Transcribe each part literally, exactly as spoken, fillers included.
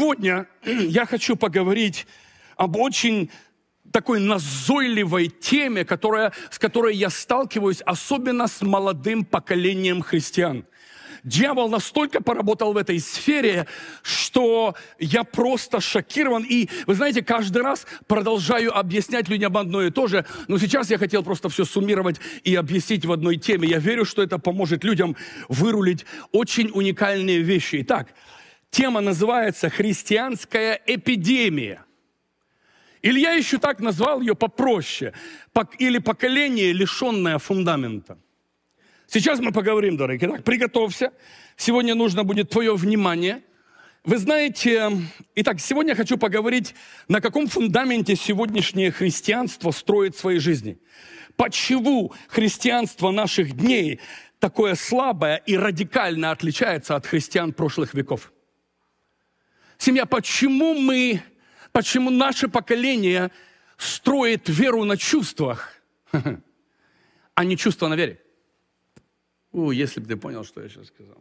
Сегодня я хочу поговорить об очень такой назойливой теме, которая, с которой я сталкиваюсь, особенно с молодым поколением христиан. Дьявол настолько поработал в этой сфере, что я просто шокирован. И, вы знаете, каждый раз продолжаю объяснять людям одно и то же. Но сейчас я хотел просто все суммировать и объяснить в одной теме. Я верю, что это поможет людям вырулить очень уникальные вещи. Итак, тема называется «Христианская эпидемия». Или я еще так назвал ее попроще. Или «Поколение, лишенное фундамента». Сейчас мы поговорим, дорогие. Итак, приготовься. Сегодня нужно будет твое внимание. Вы знаете, итак, сегодня я хочу поговорить, на каком фундаменте сегодняшнее христианство строит свои жизни. Почему христианство наших дней такое слабое и радикально отличается от христиан прошлых веков? Семья, почему мы, почему наше поколение строит веру на чувствах, а не чувства на вере? О, если бы ты понял, что я сейчас сказал.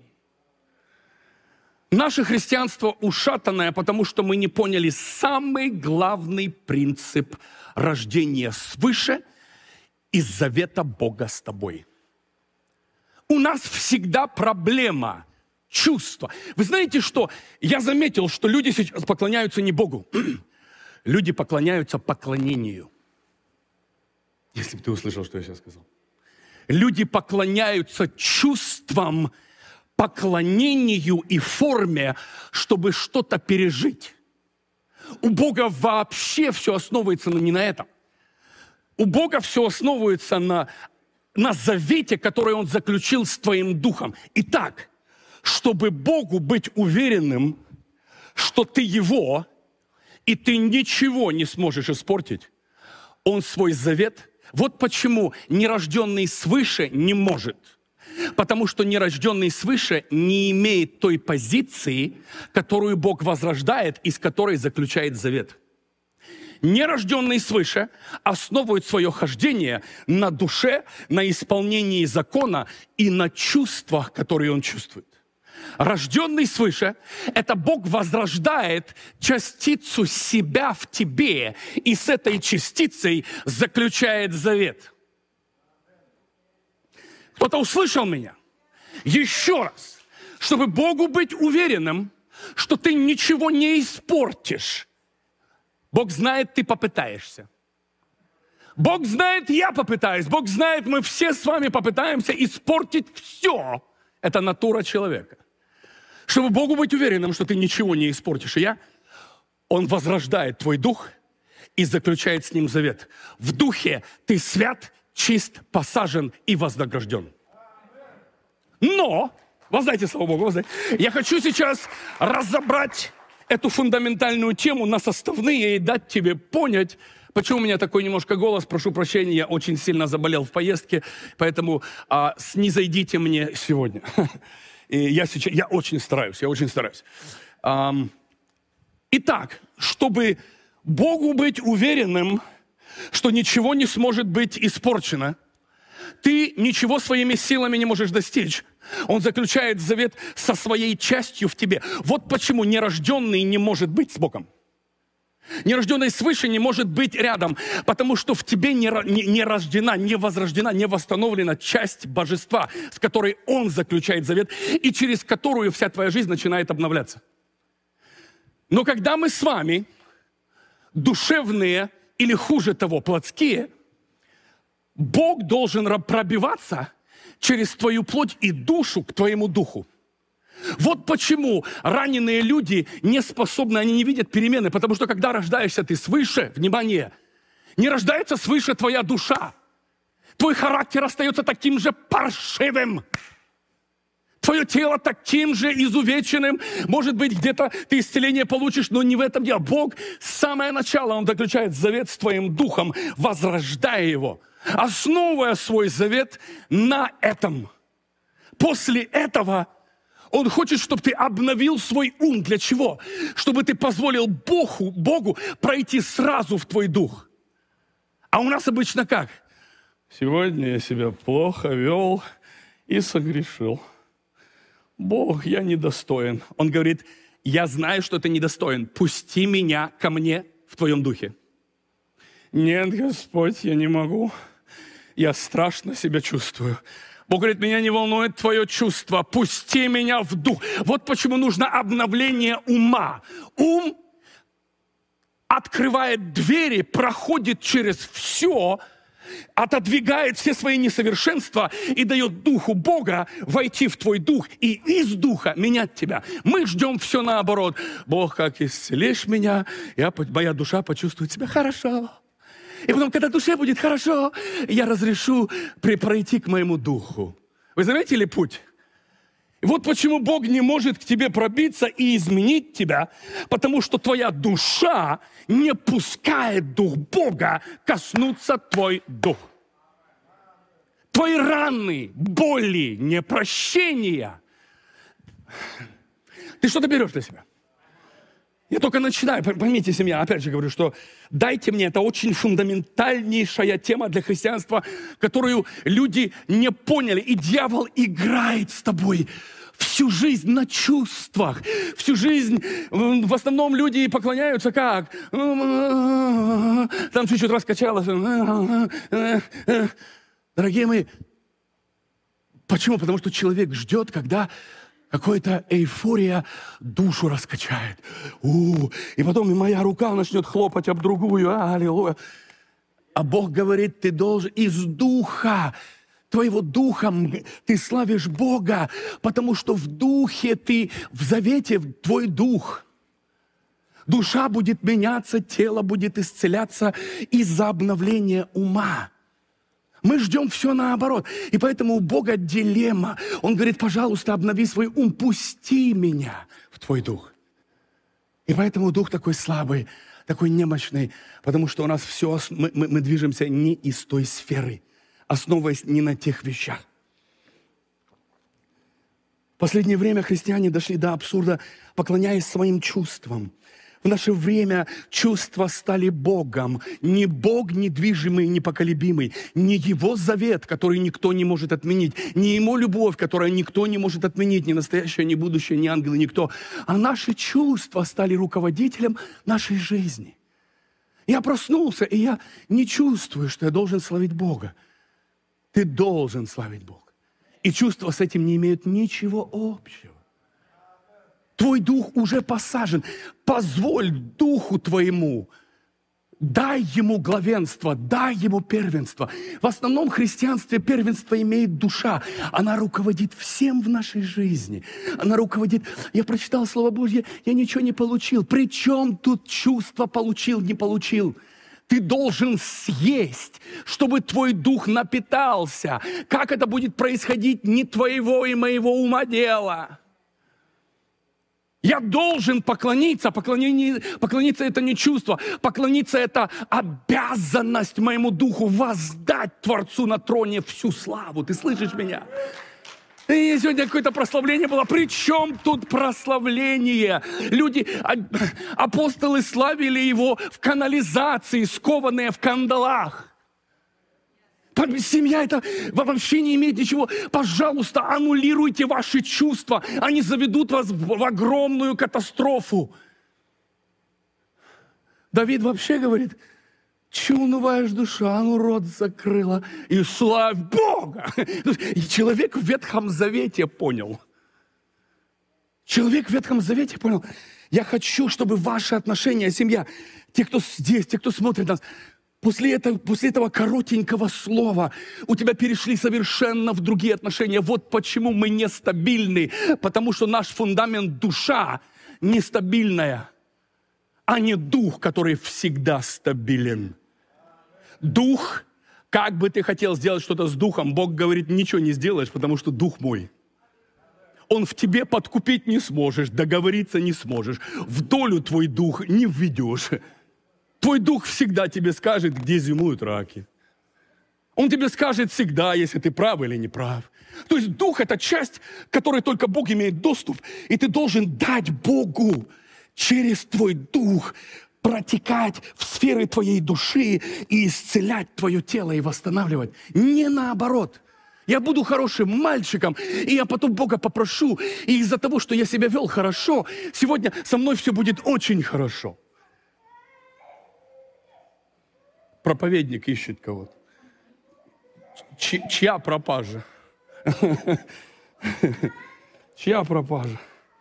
Наше христианство ушатанное, потому что мы не поняли самый главный принцип рождения свыше из завета Бога с тобой. У нас всегда проблема чувства. Вы знаете что? Я заметил, что люди сейчас поклоняются не Богу. Люди поклоняются поклонению. Если бы ты услышал, что я сейчас сказал. Люди поклоняются чувствам, поклонению и форме, чтобы что-то пережить. У Бога вообще все основывается не на этом. У Бога все основывается на, на завете, который Он заключил с твоим духом. Итак, чтобы Богу быть уверенным, что ты Его, и ты ничего не сможешь испортить, Он свой завет. Вот почему нерожденный свыше не может. Потому что нерожденный свыше не имеет той позиции, которую Бог возрождает, из которой заключает завет. Нерожденный свыше основывает свое хождение на душе, на исполнении закона и на чувствах, которые он чувствует. Рожденный свыше – это Бог возрождает частицу себя в тебе, и с этой частицей заключает завет. Кто-то услышал меня? Еще раз, чтобы Богу быть уверенным, что ты ничего не испортишь. Бог знает, ты попытаешься. Бог знает, я попытаюсь. Бог знает, мы все с вами попытаемся испортить все. Это натура человека. Чтобы Богу быть уверенным, что ты ничего не испортишь. И я, Он возрождает твой дух и заключает с ним завет. В духе ты свят, чист, посажен и вознагражден. Но, воздайте слава Богу, воздайте. Я хочу сейчас разобрать эту фундаментальную тему на составные и дать тебе понять, почему у меня такой немножко голос. Прошу прощения, я очень сильно заболел в поездке, поэтому а, снизойдите мне сегодня. И я сейчас, я очень стараюсь, я очень стараюсь. Итак, чтобы Богу быть уверенным, что ничего не сможет быть испорчено, ты ничего своими силами не можешь достичь. Он заключает завет со своей частью в тебе. Вот почему нерожденный не может быть с Богом. Нерожденный свыше не может быть рядом, потому что в тебе не, не, не рождена, не возрождена, не восстановлена часть божества, с которой Он заключает завет, и через которую вся твоя жизнь начинает обновляться. Но когда мы с вами душевные или, хуже того, плотские, Бог должен пробиваться через твою плоть и душу к твоему духу. Вот почему раненые люди не способны, они не видят перемены, потому что когда рождаешься ты свыше, внимание, не рождается свыше твоя душа. Твой характер остается таким же паршивым. Твое тело таким же изувеченным. Может быть, где-то ты исцеление получишь, но не в этом дело. Бог с самого начала, Он заключает завет с твоим духом, возрождая его, основывая свой завет на этом. После этого Он хочет, чтобы ты обновил свой ум. Для чего? Чтобы ты позволил Богу, Богу пройти сразу в твой дух. А у нас обычно как? Сегодня я себя плохо вел и согрешил. Бог, я недостоин. Он говорит, я знаю, что ты недостоин. Пусти меня ко мне в твоем духе. Нет, Господь, я не могу. Я страшно себя чувствую. Бог говорит, меня не волнует твое чувство. Пусти меня в дух. Вот почему нужно обновление ума. Ум открывает двери, проходит через все, отодвигает все свои несовершенства и дает Духу Бога войти в твой дух и из Духа менять тебя. Мы ждем все наоборот. Бог, как исцелишь меня, я, моя душа почувствует себя хорошо. И потом, когда душе будет хорошо, я разрешу пройти к моему духу. Вы заметили путь? И вот почему Бог не может к тебе пробиться и изменить тебя, потому что твоя душа не пускает Дух Бога коснуться твой дух. Твои раны, боли, непрощения. Ты что-то берешь для себя. Я только начинаю, поймите, семья, опять же говорю, что дайте мне, это очень фундаментальнейшая тема для христианства, которую люди не поняли. И дьявол играет с тобой всю жизнь на чувствах. Всю жизнь, в основном люди поклоняются как? Там чуть-чуть раскачалось. Дорогие мои, почему? Потому что человек ждет, когда какая-то эйфория душу раскачает. У-у-у. И потом и моя рука начнет хлопать об другую. Аллилуйя. А Бог говорит, ты должен из духа, твоего духом ты славишь Бога, потому что в духе ты, в завете твой дух. Душа будет меняться, тело будет исцеляться из-за обновления ума. Мы ждем все наоборот. И поэтому у Бога дилемма. Он говорит, пожалуйста, обнови свой ум, пусти меня в твой дух. И поэтому дух такой слабый, такой немощный, потому что у нас все, мы, мы, мы движемся не из той сферы, основываясь не на тех вещах. В последнее время христиане дошли до абсурда, поклоняясь своим чувствам. В наше время чувства стали Богом. Не Бог недвижимый, непоколебимый. Не Его завет, который никто не может отменить. Не Ему любовь, которую никто не может отменить. Ни настоящее, ни будущее, ни ангелы, никто. А наши чувства стали руководителем нашей жизни. Я проснулся, и я не чувствую, что я должен славить Бога. Ты должен славить Бога. И чувства с этим не имеют ничего общего. Твой дух уже посажен. Позволь духу твоему, дай ему главенство, дай ему первенство. В основном в христианстве первенство имеет душа. Она руководит всем в нашей жизни. Она руководит... Я прочитал Слово Божье, я ничего не получил. При чем тут чувство получил, не получил? Ты должен съесть, чтобы твой дух напитался. Как это будет происходить, не твоего и моего ума дело. Я должен поклониться. Поклонение, поклониться – это не чувство. Поклониться – это обязанность моему духу воздать Творцу на троне всю славу. Ты слышишь меня? И сегодня какое-то прославление было. При чем тут прославление? Люди, апостолы славили его в канализации, скованные в кандалах. Семья это вообще не имеет ничего. Пожалуйста, аннулируйте ваши чувства. Они заведут вас в огромную катастрофу. Давид вообще говорит, че унываешь, душа, ну рот закрыла, и славь Бога. И человек в Ветхом Завете понял. Человек в Ветхом Завете понял. Я хочу, чтобы ваши отношения, семья, те, кто здесь, те, кто смотрит нас, После этого, после этого коротенького слова у тебя перешли совершенно в другие отношения. Вот почему мы нестабильны. Потому что наш фундамент душа нестабильная, а не дух, который всегда стабилен. Дух, как бы ты хотел сделать что-то с духом, Бог говорит, ничего не сделаешь, потому что дух мой. Он в тебе подкупить не сможешь, договориться не сможешь. В долю твой дух не введешь. Твой дух всегда тебе скажет, где зимуют раки. Он тебе скажет всегда, если ты прав или не прав. То есть дух – это часть, к которой только Бог имеет доступ. И ты должен дать Богу через твой дух протекать в сферы твоей души и исцелять твое тело и восстанавливать. Не наоборот. Я буду хорошим мальчиком, и я потом Бога попрошу. И из-за того, что я себя вел хорошо, сегодня со мной все будет очень хорошо. Проповедник ищет кого-то. Ч- чья пропажа? Чья пропажа?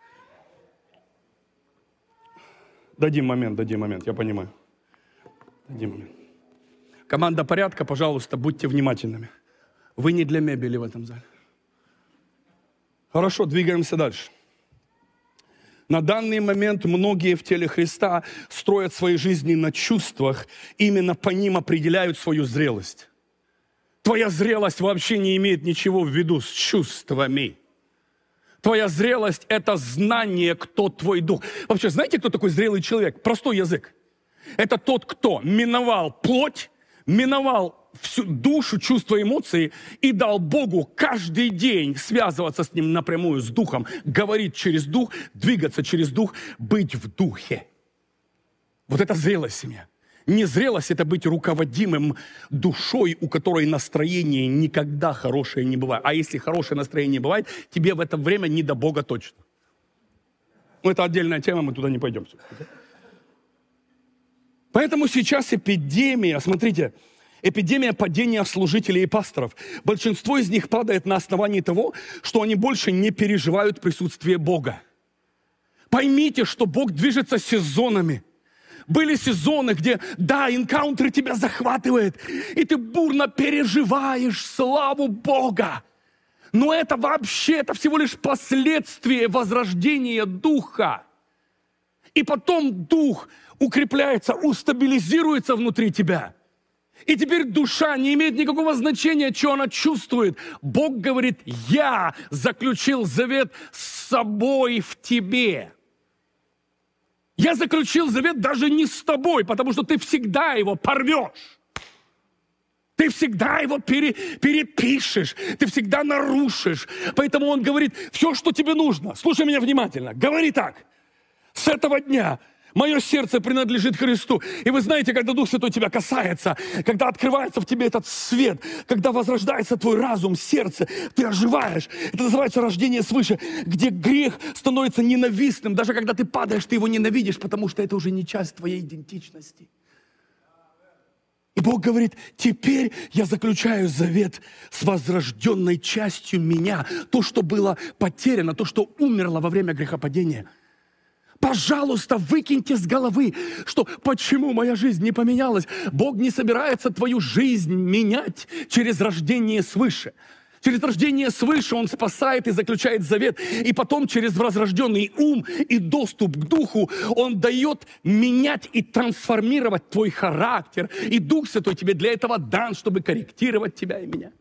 Дадим момент, дадим момент, я понимаю. Дадим момент. Команда порядка, пожалуйста, будьте внимательными. Вы не для мебели в этом зале. Хорошо, двигаемся дальше. На данный момент многие в теле Христа строят свои жизни на чувствах, именно по ним определяют свою зрелость. Твоя зрелость вообще не имеет ничего в виду с чувствами. Твоя зрелость – это знание, кто твой дух. Вообще, знаете, кто такой зрелый человек? Простой язык. Это тот, кто миновал плоть, миновал всю душу, чувства, эмоции и дал Богу каждый день связываться с Ним напрямую, с Духом, говорить через Дух, двигаться через Дух, быть в Духе. Вот это зрелая семья. Незрелость – это быть руководимым душой, у которой настроение никогда хорошее не бывает. А если хорошее настроение бывает, тебе в это время не до Бога точно. Ну, это отдельная тема, мы туда не пойдем. Поэтому сейчас эпидемия, смотрите, эпидемия падения служителей и пасторов. Большинство из них падает на основании того, что они больше не переживают присутствие Бога. Поймите, что Бог движется сезонами. Были сезоны, где, да, энкаунтер тебя захватывает, и ты бурно переживаешь славу Бога. Но это вообще, это всего лишь последствие возрождения Духа. И потом Дух укрепляется, устабилизируется внутри тебя. И теперь душа не имеет никакого значения, что она чувствует. Бог говорит, я заключил завет с собой в тебе. Я заключил завет даже не с тобой, потому что ты всегда его порвешь. Ты всегда его пере, перепишешь, ты всегда нарушишь. Поэтому он говорит, все, что тебе нужно, слушай меня внимательно, говори так. С этого дня мое сердце принадлежит Христу. И вы знаете, когда Дух Святой тебя касается, когда открывается в тебе этот свет, когда возрождается твой разум, сердце, ты оживаешь. Это называется рождение свыше, где грех становится ненавистным. Даже когда ты падаешь, ты его ненавидишь, потому что это уже не часть твоей идентичности. И Бог говорит, теперь я заключаю завет с возрожденной частью меня. То, что было потеряно, то, что умерло во время грехопадения. Пожалуйста, выкиньте с головы, что почему моя жизнь не поменялась. Бог не собирается твою жизнь менять через рождение свыше. Через рождение свыше Он спасает и заключает завет. И потом через возрожденный ум и доступ к Духу Он дает менять и трансформировать твой характер. И Дух Святой тебе для этого дан, чтобы корректировать тебя и меня.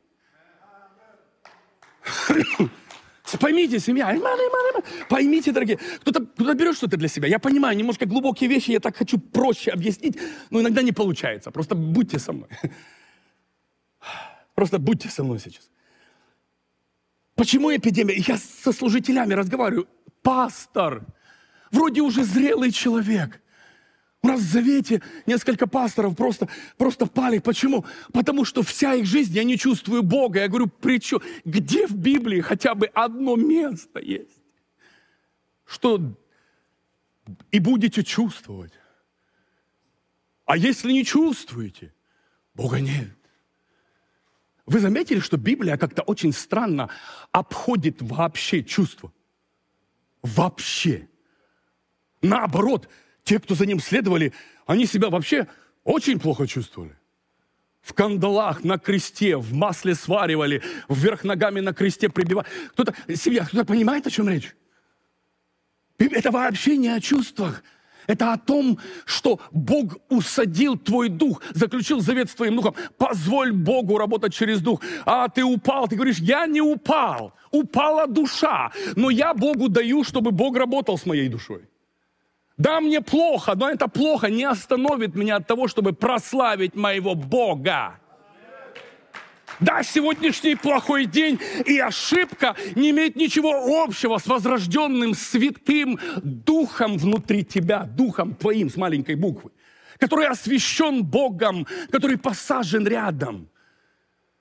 Поймите, семья, поймите, дорогие, кто-то, кто-то берет что-то для себя. Я понимаю, немножко глубокие вещи, я так хочу проще объяснить, но иногда не получается. Просто будьте со мной. Просто будьте со мной сейчас. Почему эпидемия? Я со служителями разговариваю. Пастор, вроде уже зрелый человек. У нас в Завете несколько пасторов просто, просто пали. Почему? Потому что вся их жизнь, я не чувствую Бога. Я говорю, при чем? Где в Библии хотя бы одно место есть? Что и будете чувствовать. А если не чувствуете, Бога нет. Вы заметили, что Библия как-то очень странно обходит вообще чувства? Вообще. Наоборот, те, кто за ним следовали, они себя вообще очень плохо чувствовали. В кандалах, на кресте, в масле сваривали, вверх ногами на кресте прибивали. Кто-то, семья, кто-то понимает, о чем речь? Это вообще не о чувствах. Это о том, что Бог усадил твой дух, заключил завет с твоим духом. Позволь Богу работать через дух. А ты упал, ты говоришь, я не упал. Упала душа. Но я Богу даю, чтобы Бог работал с моей душой. Да, мне плохо, но это плохо не остановит меня от того, чтобы прославить моего Бога. Да, сегодняшний плохой день и ошибка не имеет ничего общего с возрожденным святым духом внутри тебя, духом твоим с маленькой буквы, который освящен Богом, который посажен рядом.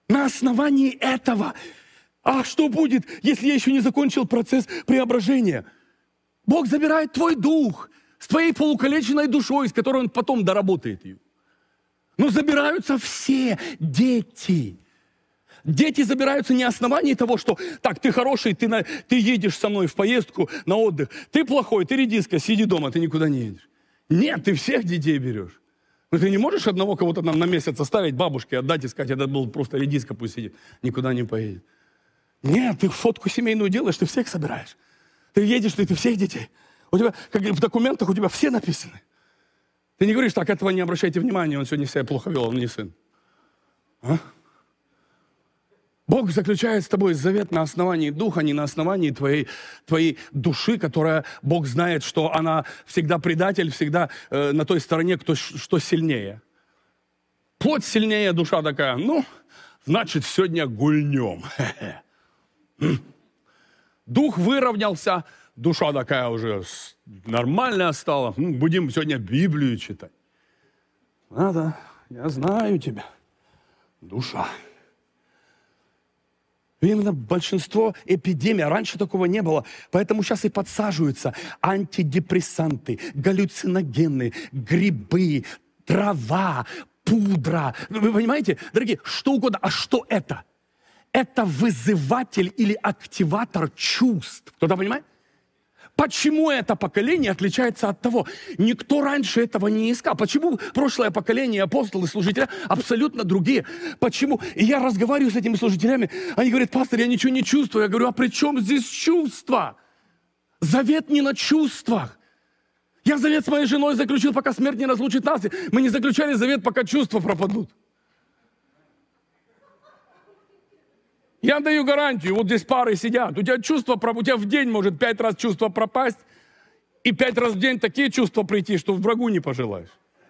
На основании этого. А что будет, если я еще не закончил процесс преображения? Бог забирает твой дух с твоей полукалеченной душой, с которой Он потом доработает ее. Но забираются все дети. Дети забираются не на основании того, что так, ты хороший, ты, на, ты едешь со мной в поездку на отдых. Ты плохой, ты редиска, сиди дома, ты никуда не едешь. Нет, ты всех детей берешь. Но ты не можешь одного кого-то нам на месяц оставить, бабушке отдать и сказать, это был просто редиска, пусть сидит, никуда не поедет. Нет, ты фотку семейную делаешь, ты всех собираешь. Ты едешь, ты, ты всех детей. У тебя, как в документах, у тебя все написаны. Ты не говоришь, так, этого не обращайте внимания, он сегодня себя плохо вел, он не сын. А? Бог заключает с тобой завет на основании духа, не на основании твоей, твоей души, которая, Бог знает, что она всегда предатель, всегда э, на той стороне, кто, что сильнее. Плоть сильнее, душа такая, ну, значит, сегодня гульнем. Дух выровнялся, душа такая уже нормальная стала. Будем сегодня Библию читать. Надо, я знаю тебя, душа. Именно большинство эпидемий, раньше такого не было, поэтому сейчас и подсаживаются антидепрессанты, галлюциногены, грибы, трава, пудра. Вы понимаете, дорогие, что угодно. А что это? Это вызыватель или активатор чувств. Кто-то понимает? Почему это поколение отличается от того? Никто раньше этого не искал. Почему прошлое поколение, апостолы, служители, абсолютно другие? Почему? И я разговариваю с этими служителями, они говорят, пастор, я ничего не чувствую. Я говорю, а при чем здесь чувства? Завет не на чувствах. Я завет с моей женой заключил, пока смерть не разлучит нас. Мы не заключали завет, пока чувства пропадут. Я даю гарантию, вот здесь пары сидят, у тебя чувства, у тебя в день может пять раз чувство пропасть, и пять раз в день такие чувства прийти, что врагу не пожелаешь.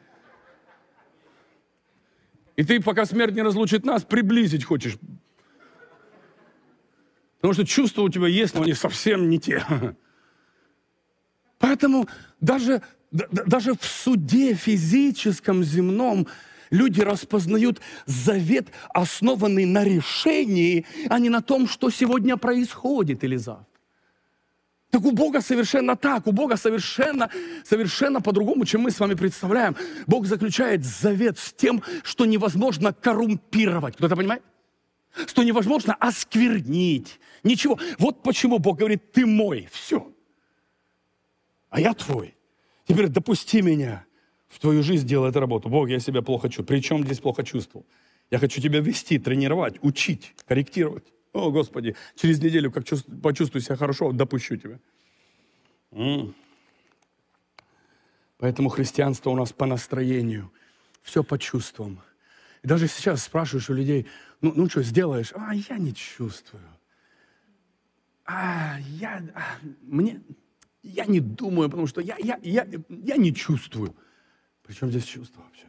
И ты, пока смерть не разлучит нас, приблизить хочешь. Потому что чувства у тебя есть, но они совсем не те. Поэтому даже, даже в суде физическом, земном, люди распознают завет, основанный на решении, а не на том, что сегодня происходит или завтра. Так у Бога совершенно так, у Бога совершенно, совершенно по-другому, чем мы с вами представляем. Бог заключает завет с тем, что невозможно коррумпировать. Кто-то понимает? Что невозможно осквернить. Ничего. Вот почему Бог говорит, ты мой, все. А я твой. Теперь допусти меня в твою жизнь делать работу. Бог, я себя плохо чувствую. Причем здесь плохо чувствовал? Я хочу тебя вести, тренировать, учить, корректировать. О, Господи, через неделю, как чувств... почувствую себя хорошо, допущу тебя. М-м. Поэтому христианство у нас по настроению. Все по чувствам. И даже сейчас спрашиваешь у людей, ну, ну что, сделаешь? А, я не чувствую. А, я... А, мне... Я не думаю, потому что я, я, я, я не чувствую. Причем здесь чувство вообще?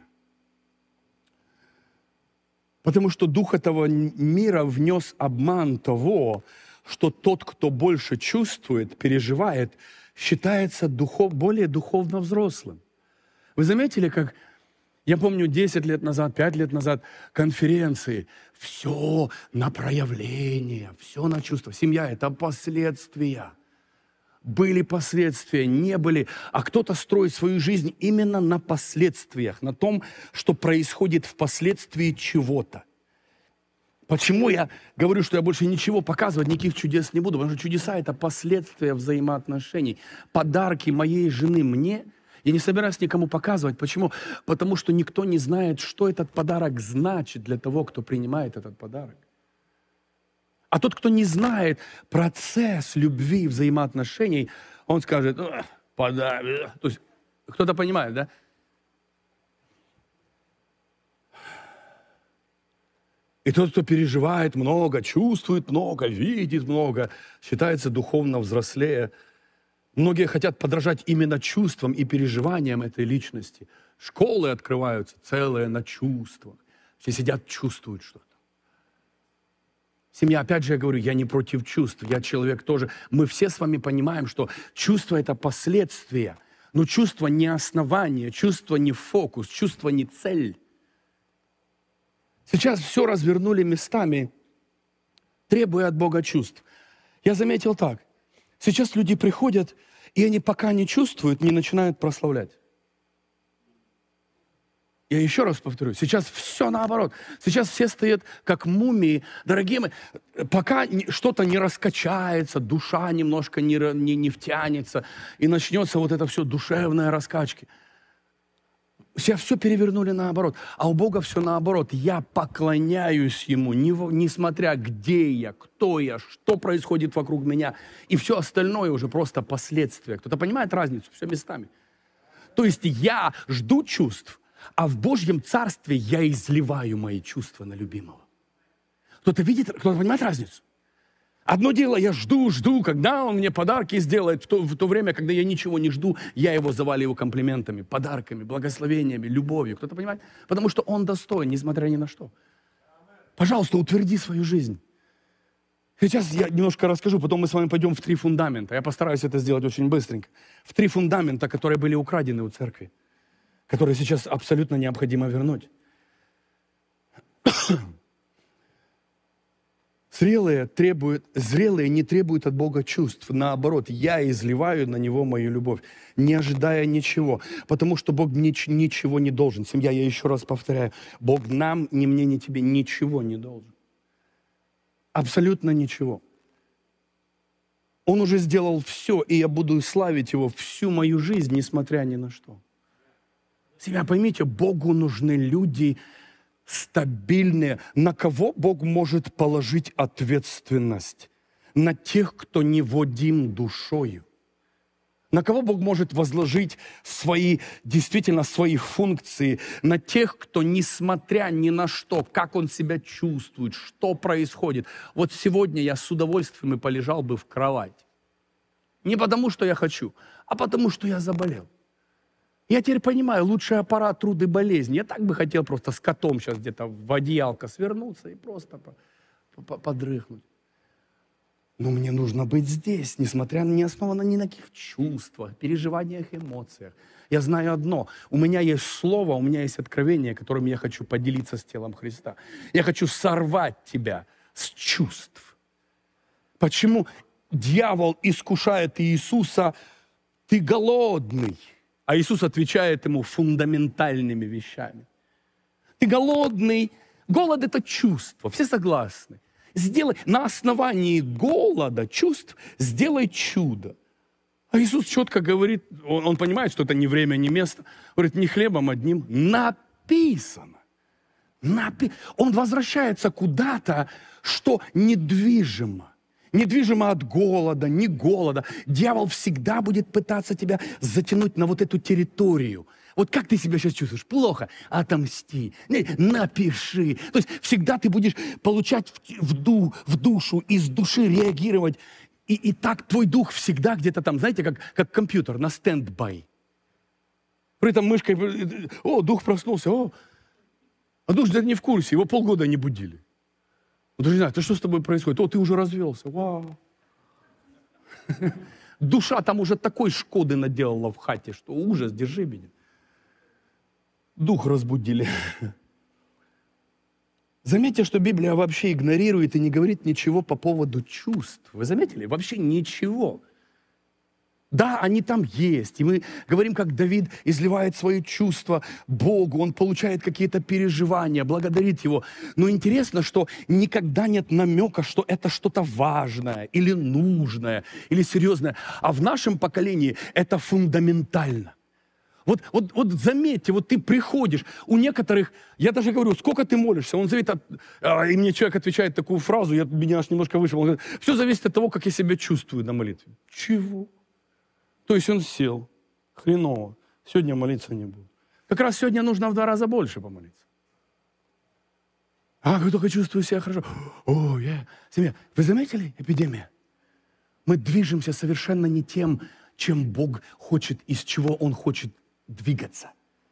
Потому что дух этого мира внес обман того, что тот, кто больше чувствует, переживает, считается духов, более духовно взрослым. Вы заметили, как, я помню, десять лет назад, пять лет назад, конференции, все на проявление, все на чувство. Семья – это последствия. Были последствия, не были, а кто-то строит свою жизнь именно на последствиях, на том, что происходит впоследствии чего-то. Почему я говорю, что я больше ничего показывать, никаких чудес не буду? Потому что чудеса – это последствия взаимоотношений. Подарки моей жены мне я не собираюсь никому показывать. Почему? Потому что никто не знает, что этот подарок значит для того, кто принимает этот подарок. А тот, кто не знает процесс любви, взаимоотношений, он скажет, подарок. То есть кто-то понимает, да? И тот, кто переживает много, чувствует много, видит много, считается духовно взрослее. Многие хотят подражать именно чувствам и переживаниям этой личности. Школы открываются целые на чувствах. Все сидят, чувствуют что-то. Семья, опять же, я говорю, я не против чувств, я человек тоже. Мы все с вами понимаем, что чувство – это последствия. Но чувство не основание, чувство не фокус, чувство не цель. Сейчас все развернули местами, требуя от Бога чувств. Я заметил так. Сейчас люди приходят, и они пока не чувствуют, не начинают прославлять. Я еще раз повторю, сейчас все наоборот. Сейчас все стоят как мумии. Дорогие мои, пока что-то не раскачается, душа немножко не, не, не втянется, и начнется вот это все душевные раскачки. Сейчас все перевернули наоборот. А у Бога все наоборот. Я поклоняюсь Ему, не, несмотря где я, кто я, что происходит вокруг меня. И все остальное уже просто последствия. Кто-то понимает разницу? Все местами. То есть я жду чувств, а в Божьем Царстве я изливаю мои чувства на любимого. Кто-то видит, кто-то понимает разницу? Одно дело, я жду, жду, когда он мне подарки сделает. В то, в то время, когда я ничего не жду, я его заваливаю комплиментами, подарками, благословениями, любовью. Кто-то понимает? Потому что он достоин, несмотря ни на что. Пожалуйста, утверди свою жизнь. Сейчас я немножко расскажу, потом мы с вами пойдем в три фундамента. Я постараюсь это сделать очень быстренько. В три фундамента, которые были украдены у церкви, которые сейчас абсолютно необходимо вернуть. Зрелые, требуют, зрелые не требуют от Бога чувств. Наоборот, я изливаю на Него мою любовь, не ожидая ничего. Потому что Бог нич- ничего не должен. Семья, я еще раз повторяю, Бог нам, ни мне, ни тебе ничего не должен. Абсолютно ничего. Он уже сделал все, и я буду славить Его всю мою жизнь, несмотря ни на что. Семья, поймите, Богу нужны люди стабильные. На кого Бог может положить ответственность? На тех, кто не водим душою. На кого Бог может возложить свои, действительно, свои функции? На тех, кто, несмотря ни на что, как он себя чувствует, что происходит. Вот сегодня я с удовольствием и полежал бы в кровати. Не потому, что я хочу, а потому, что я заболел. Я теперь понимаю, лучший аппарат труд и болезни. Я так бы хотел просто с котом сейчас где-то в одеялко свернуться и просто подрыхнуть. Но мне нужно быть здесь, несмотря на не основано ни на каких чувствах, переживаниях, эмоциях. Я знаю одно. У меня есть слово, у меня есть откровение, которым я хочу поделиться с телом Христа. Я хочу сорвать тебя с чувств. Почему дьявол искушает Иисуса? Ты голодный. А Иисус отвечает ему фундаментальными вещами. Ты голодный. Голод – это чувство. Все согласны. Сделай на основании голода, чувств, сделай чудо. А Иисус четко говорит, он, он понимает, что это не время, не место. Говорит, не хлебом одним написано. Напи... Он возвращается куда-то, что недвижимо. Недвижимо от голода, не голода. Дьявол всегда будет пытаться тебя затянуть на вот эту территорию. Вот как ты себя сейчас чувствуешь? Плохо. Отомсти. Напиши. То есть всегда ты будешь получать в, ду, в душу, из души реагировать. И, и так твой дух всегда где-то там, знаете, как, как компьютер на стендбай. При этом мышкой, о, дух проснулся, о. А дух даже не в курсе, его полгода не будили. Он даже не знает, что с тобой происходит? О, ты уже развелся. Вау. Душа там уже такой шкоды наделала в хате, что ужас, держи меня. Дух разбудили. Заметьте, что Библия вообще игнорирует и не говорит ничего по поводу чувств. Вы заметили? Вообще ничего. Да, они там есть. И мы говорим, как Давид изливает свои чувства Богу, он получает какие-то переживания, благодарит Его. Но интересно, что никогда нет намека, что это что-то важное или нужное, или серьезное. А в нашем поколении это фундаментально. Вот, вот, вот заметьте, вот ты приходишь, у некоторых, я даже говорю, сколько ты молишься, он зависит от, а, и мне человек отвечает такую фразу, я, меня аж немножко вышел, он говорит, все зависит от того, как я себя чувствую на молитве. Чего? То есть он сел, хреново, сегодня молиться не буду. Как раз сегодня нужно в два раза больше помолиться. А, как только чувствую себя хорошо. О, я... Семья, вы заметили эпидемия? Мы движемся совершенно не тем, чем Бог хочет, из чего Он хочет двигаться.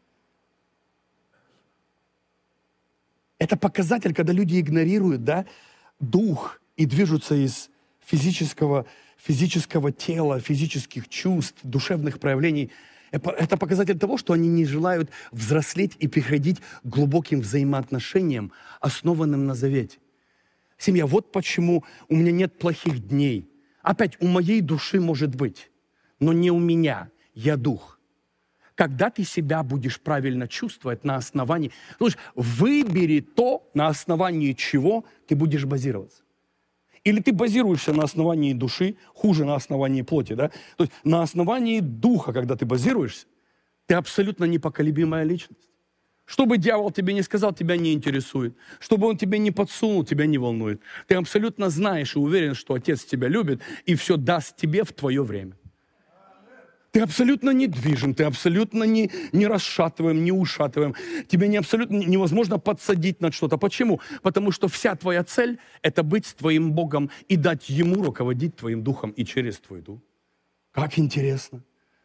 Это показатель, когда люди игнорируют, да, дух и движутся из физического, физического тела, физических чувств, душевных проявлений. Это показатель того, что они не желают взрослеть и переходить к глубоким взаимоотношениям, основанным на завете. Семья, вот почему у меня нет плохих дней. Опять, у моей души может быть, но не у меня, я дух. Когда ты себя будешь правильно чувствовать на основании, слушай, выбери то, на основании чего ты будешь базироваться. Или ты базируешься на основании души, хуже на основании плоти, да? То есть на основании духа, когда ты базируешься, ты абсолютно непоколебимая личность. Что бы дьявол тебе не сказал, тебя не интересует. Что бы он тебе не подсунул, тебя не волнует. Ты абсолютно знаешь и уверен, что Отец тебя любит и все даст тебе в твое время. Ты абсолютно недвижим, ты абсолютно не, не расшатываем, не ушатываем. Тебе не абсолютно невозможно подсадить на что-то. Почему? Потому что вся твоя цель – это быть с твоим Богом и дать Ему руководить твоим духом и через твой дух. Как интересно.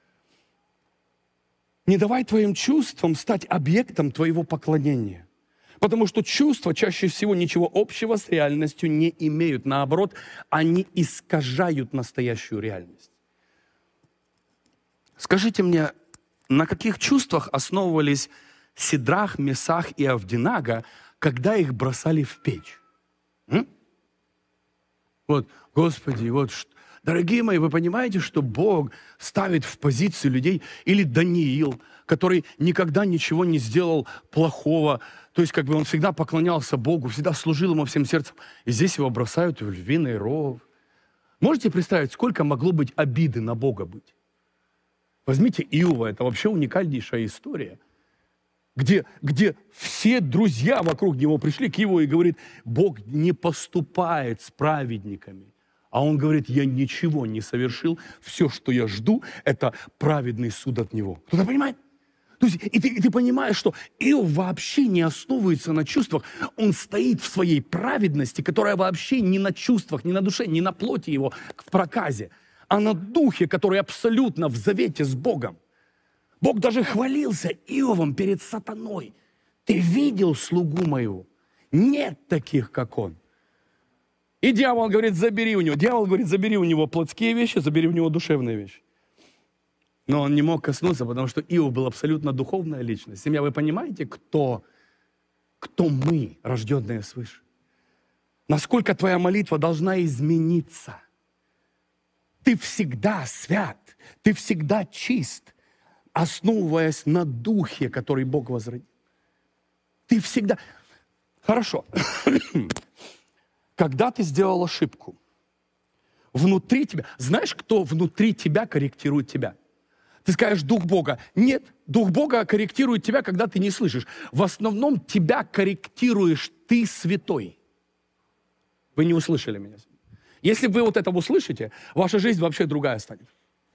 Не давай твоим чувствам стать объектом твоего поклонения. Потому что чувства чаще всего ничего общего с реальностью не имеют. Наоборот, они искажают настоящую реальность. Скажите мне, на каких чувствах основывались Сидрах, Месах и Авдинага, когда их бросали в печь? М? Вот, Господи, вот, дорогие мои, вы понимаете, что Бог ставит в позицию людей, или Даниил, который никогда ничего не сделал плохого, то есть как бы он всегда поклонялся Богу, всегда служил Ему всем сердцем, и здесь его бросают в львиный ров. Можете представить, сколько могло быть обиды на Бога быть? Возьмите Иова, это вообще уникальнейшая история, где, где все друзья вокруг него пришли к Иову и говорят, Бог не поступает с праведниками. А он говорит, я ничего не совершил, все, что я жду, это праведный суд от него. Кто-то понимает? То есть, и, ты, и ты понимаешь, что Иов вообще не основывается на чувствах, он стоит в своей праведности, которая вообще не на чувствах, не на душе, не на плоти его в проказе, а на духе, который абсолютно в завете с Богом. Бог даже хвалился Иовом перед сатаной. Ты видел слугу моего? Нет таких, как он. И дьявол говорит, забери у него. Дьявол говорит, забери у него плотские вещи, забери у него душевные вещи. Но он не мог коснуться, потому что Иов был абсолютно духовная личность. Семья, вы понимаете, кто, кто мы, рожденные свыше? Насколько твоя молитва должна измениться? Ты всегда свят, ты всегда чист, основываясь на духе, который Бог возродил. Ты всегда... Хорошо. Когда ты сделал ошибку, внутри тебя... Знаешь, кто внутри тебя корректирует тебя? Ты скажешь, Дух Бога. Нет, Дух Бога корректирует тебя, когда ты не слышишь. В основном тебя корректируешь ты, святой. Вы не услышали меня. Если вы вот это услышите, ваша жизнь вообще другая станет.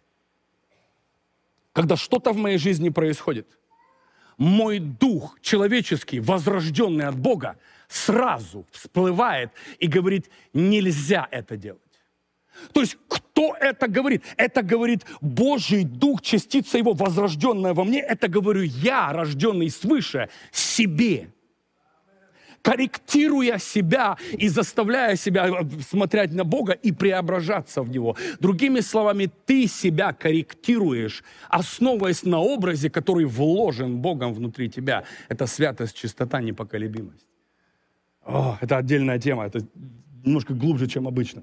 Когда что-то в моей жизни происходит, мой дух человеческий, возрожденный от Бога, сразу всплывает и говорит, нельзя это делать. То есть, кто это говорит? Это говорит Божий Дух, частица Его, возрожденная во мне. Это говорю я, рожденный свыше, себе. Корректируя себя и заставляя себя смотреть на Бога и преображаться в Него. Другими словами, ты себя корректируешь, основываясь на образе, который вложен Богом внутри тебя. Это святость, чистота, непоколебимость. О, это отдельная тема, это немножко глубже, чем обычно.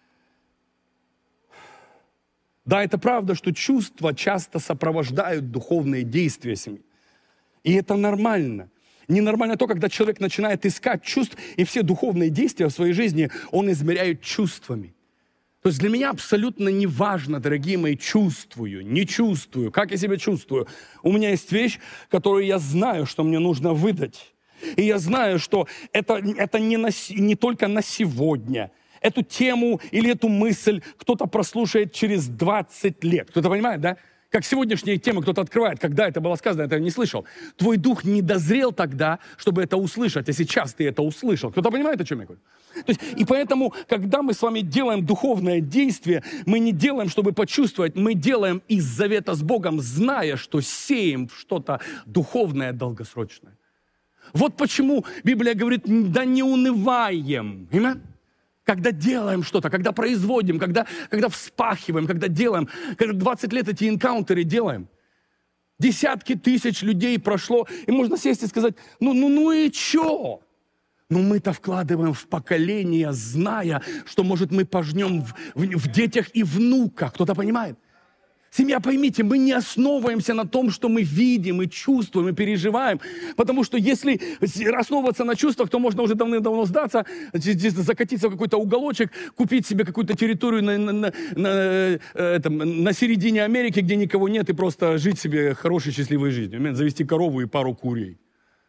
Да, это правда, что чувства часто сопровождают духовные действия семьи. И это нормально. Ненормально то, когда человек начинает искать чувств, и все духовные действия в своей жизни он измеряет чувствами. То есть для меня абсолютно не важно, дорогие мои, чувствую, не чувствую, как я себя чувствую. У меня есть вещь, которую я знаю, что мне нужно выдать. И я знаю, что это, это не, на, не только на сегодня. Эту тему или эту мысль кто-то прослушает через двадцать лет. Кто-то понимает, да? Как сегодняшние темы кто-то открывает, когда это было сказано, это не слышал. Твой дух не дозрел тогда, чтобы это услышать, а сейчас ты это услышал. Кто-то понимает, о чем я говорю? То есть, и поэтому, когда мы с вами делаем духовное действие, мы не делаем, чтобы почувствовать, мы делаем из завета с Богом, зная, что сеем что-то духовное, долгосрочное. Вот почему Библия говорит, да не унываем. Понимаете? Когда делаем что-то, когда производим, когда, когда вспахиваем, когда делаем, когда двадцать лет эти энкаунтеры делаем. Десятки тысяч людей прошло, и можно сесть и сказать, ну, ну, ну и чё? Но мы-то вкладываем в поколение, зная, что, может, мы пожнем в, в, в детях и внуках. Кто-то понимает? Семья, поймите, мы не основываемся на том, что мы видим и чувствуем, и переживаем. Потому что если основываться на чувствах, то можно уже давным-давно сдаться, закатиться в какой-то уголочек, купить себе какую-то территорию на, на, на, на, этом, на середине Америки, где никого нет, и просто жить себе хорошей, счастливой жизнью. Завести корову и пару курей.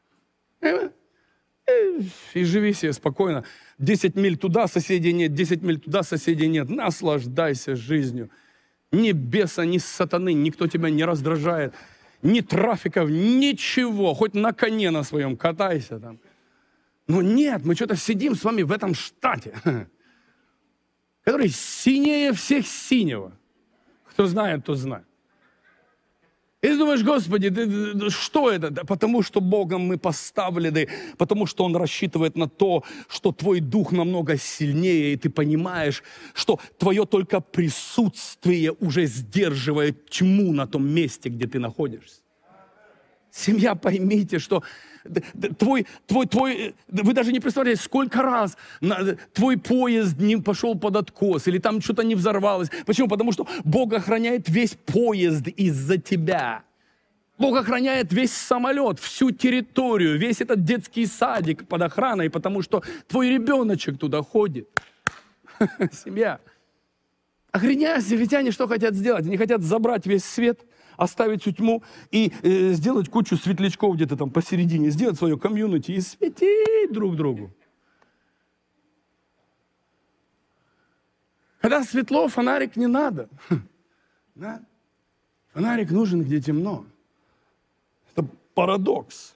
И живи себе спокойно. Десять миль туда, соседей нет, десять миль туда, соседей нет. Наслаждайся жизнью. Ни беса, ни сатаны, никто тебя не раздражает. Ни трафиков, ничего. Хоть на коне на своем катайся там. Но нет, мы что-то сидим с вами в этом штате, который синее всех синего. Кто знает, тот знает. И ты думаешь, Господи, ты, что это? Да потому что Богом мы поставлены, потому что Он рассчитывает на то, что твой дух намного сильнее, и ты понимаешь, что твое только присутствие уже сдерживает тьму на том месте, где ты находишься. Семья, поймите, что твой, твой, твой, вы даже не представляете, сколько раз твой поезд не пошел под откос, или там что-то не взорвалось. Почему? Потому что Бог охраняет весь поезд из-за тебя. Бог охраняет весь самолет, всю территорию, весь этот детский садик под охраной, потому что твой ребеночек туда ходит. Семья. А христиане что хотят сделать? Они хотят забрать весь свет, оставить всю тьму и э, сделать кучу светлячков где-то там посередине, сделать свое комьюнити и светить друг другу. Когда светло, фонарик не надо. Да? Фонарик нужен, где темно. Это парадокс.